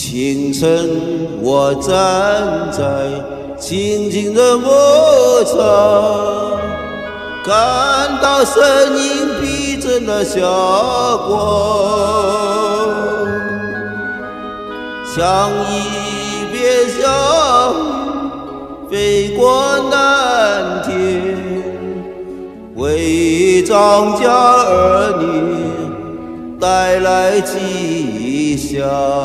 清晨，我站在静静的牧场，看到身影披着那霞光，像一片小雨飞过蓝天，为庄稼儿女带来吉祥。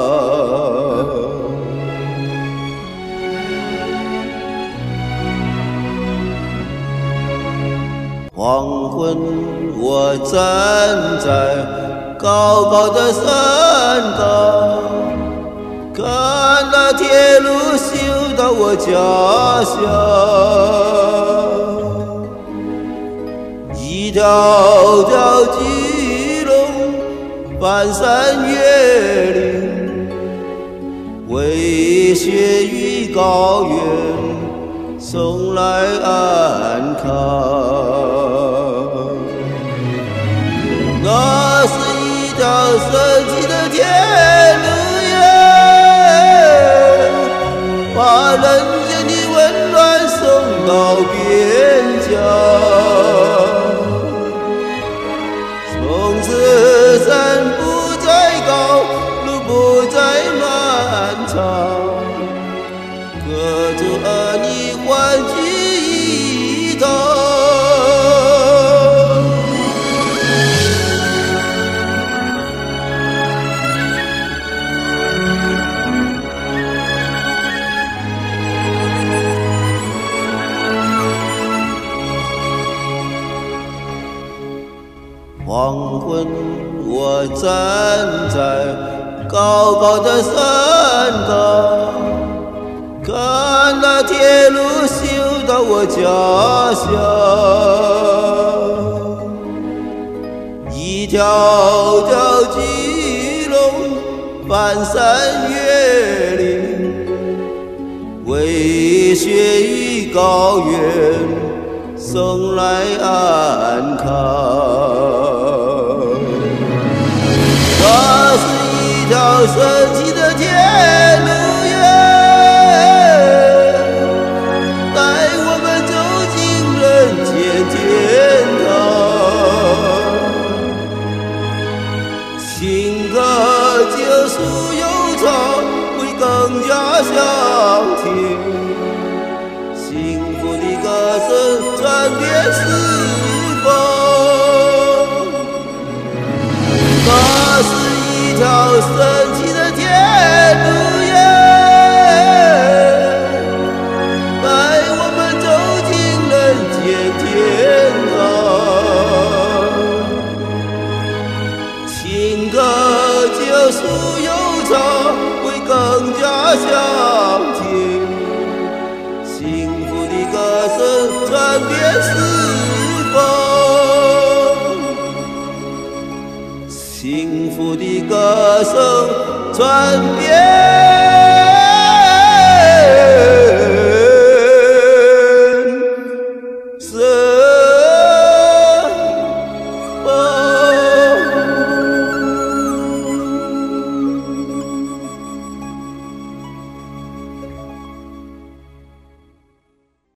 黄昏，我站在高高的山岗，看那铁路修到我家乡，一条条巨龙翻山越岭，为雪域高原送来安康。那是一条神奇的铁路耶，把人间的温暖送到边疆。从此山不再高，路不再漫长，各族儿女欢聚一堂。黄昏，我站在高高的山岗，看那铁路修到我家乡，一条条巨龙翻山越岭，为雪域高原送来安康。那是一条神奇的铁路耶，带我们走进人间天堂。情歌救赎悠长，会更加香甜，幸福的歌声传遍四方。那是一条神奇的铁路耶，带我们走进人间天堂。情歌救赎悠长，会更加香甜，幸福的歌声传遍四方。幸福的歌声传遍